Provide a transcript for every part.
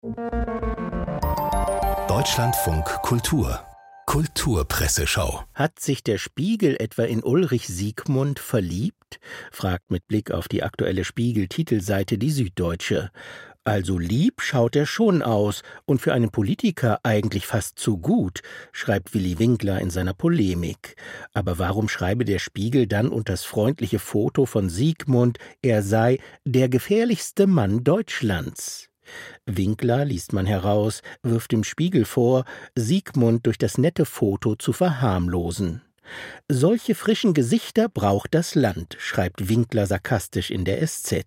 Deutschlandfunk Kultur Kulturpresseschau. Hat sich der Spiegel etwa in Ulrich Siegmund verliebt? Fragt mit Blick auf die aktuelle Spiegel-Titelseite die Süddeutsche. Also lieb schaut er schon aus und für einen Politiker eigentlich fast zu gut, schreibt Willi Winkler in seiner Polemik. Aber warum schreibe der Spiegel dann unter das freundliche Foto von Siegmund, er sei der gefährlichste Mann Deutschlands? Winkler, liest man heraus, wirft dem Spiegel vor, Siegmund durch das nette Foto zu verharmlosen. Solche frischen Gesichter braucht das Land, schreibt Winkler sarkastisch in der SZ.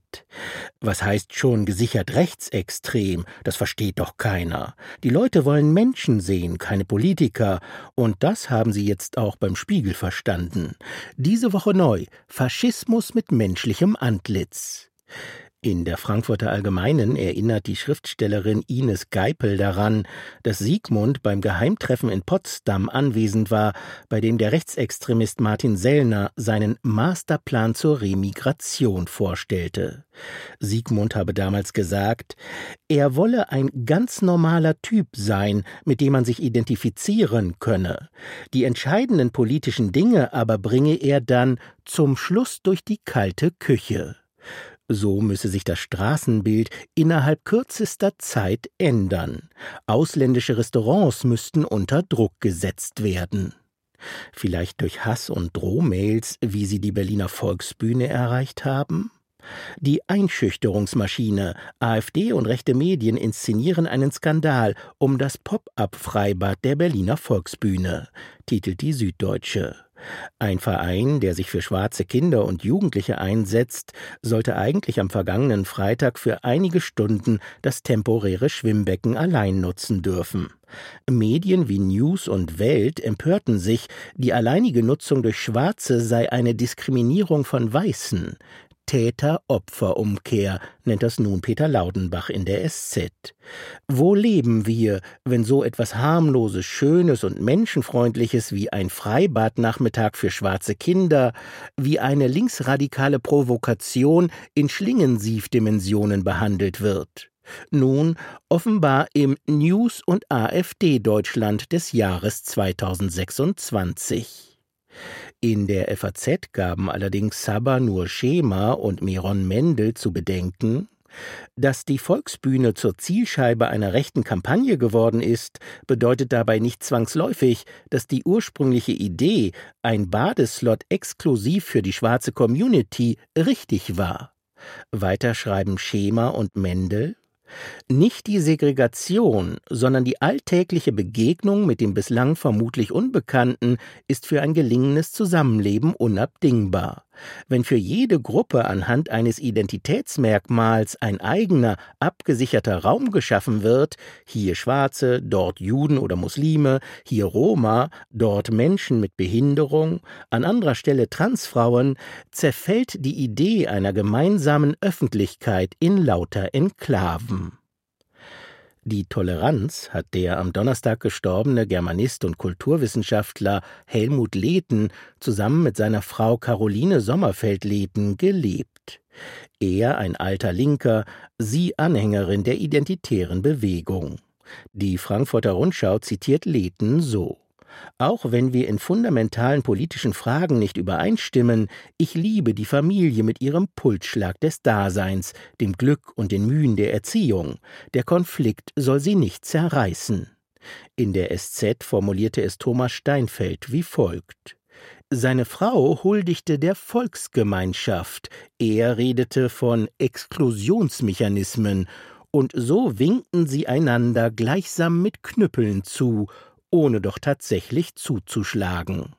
Was heißt schon gesichert rechtsextrem? Das versteht doch keiner. Die Leute wollen Menschen sehen, keine Politiker. Und das haben sie jetzt auch beim Spiegel verstanden. Diese Woche neu: Faschismus mit menschlichem Antlitz. In der Frankfurter Allgemeinen erinnert die Schriftstellerin Ines Geipel daran, dass Siegmund beim Geheimtreffen in Potsdam anwesend war, bei dem der Rechtsextremist Martin Sellner seinen Masterplan zur Remigration vorstellte. Siegmund habe damals gesagt, er wolle ein ganz normaler Typ sein, mit dem man sich identifizieren könne. Die entscheidenden politischen Dinge aber bringe er dann zum Schluss durch die kalte Küche. So müsse sich das Straßenbild innerhalb kürzester Zeit ändern. Ausländische Restaurants müssten unter Druck gesetzt werden. Vielleicht durch Hass- und Drohmails, wie sie die Berliner Volksbühne erreicht haben? Die Einschüchterungsmaschine, AfD und rechte Medien inszenieren einen Skandal um das Pop-up-Freibad der Berliner Volksbühne, titelt die Süddeutsche. Ein Verein, der sich für schwarze Kinder und Jugendliche einsetzt, sollte eigentlich am vergangenen Freitag für einige Stunden das temporäre Schwimmbecken allein nutzen dürfen. Medien wie News und Welt empörten sich, die alleinige Nutzung durch Schwarze sei eine Diskriminierung von Weißen. Täter-Opfer-Umkehr nennt das nun Peter Laudenbach in der SZ. Wo leben wir, wenn so etwas harmloses, Schönes und Menschenfreundliches wie ein Freibadnachmittag für schwarze Kinder, wie eine linksradikale Provokation in Schlingensief-Dimensionen behandelt wird? Nun offenbar im News- und AfD-Deutschland des Jahres 2026. In der FAZ gaben allerdings Sabah Nur Schema und Meron Mendel zu bedenken, dass die Volksbühne zur Zielscheibe einer rechten Kampagne geworden ist, bedeutet dabei nicht zwangsläufig, dass die ursprüngliche Idee, ein Badeslot exklusiv für die schwarze Community, richtig war. Weiter schreiben Schema und Mendel: Nicht die Segregation, sondern die alltägliche Begegnung mit dem bislang vermutlich Unbekannten ist für ein gelingendes Zusammenleben unabdingbar. Wenn für jede Gruppe anhand eines Identitätsmerkmals ein eigener, abgesicherter Raum geschaffen wird, hier Schwarze, dort Juden oder Muslime, hier Roma, dort Menschen mit Behinderung, an anderer Stelle Transfrauen, zerfällt die Idee einer gemeinsamen Öffentlichkeit in lauter Enklaven. Die Toleranz hat der am Donnerstag gestorbene Germanist und Kulturwissenschaftler Helmut Lehten zusammen mit seiner Frau Caroline Sommerfeld-Lehten gelebt. Er ein alter Linker, sie Anhängerin der identitären Bewegung. Die Frankfurter Rundschau zitiert Lehten so: Auch wenn wir in fundamentalen politischen Fragen nicht übereinstimmen, ich liebe die Familie mit ihrem Pulsschlag des Daseins, dem Glück und den Mühen der Erziehung. Der Konflikt soll sie nicht zerreißen. In der SZ formulierte es Thomas Steinfeld wie folgt: Seine Frau huldigte der Volksgemeinschaft, er redete von Exklusionsmechanismen, und so winkten sie einander gleichsam mit Knüppeln zu, ohne doch tatsächlich zuzuschlagen.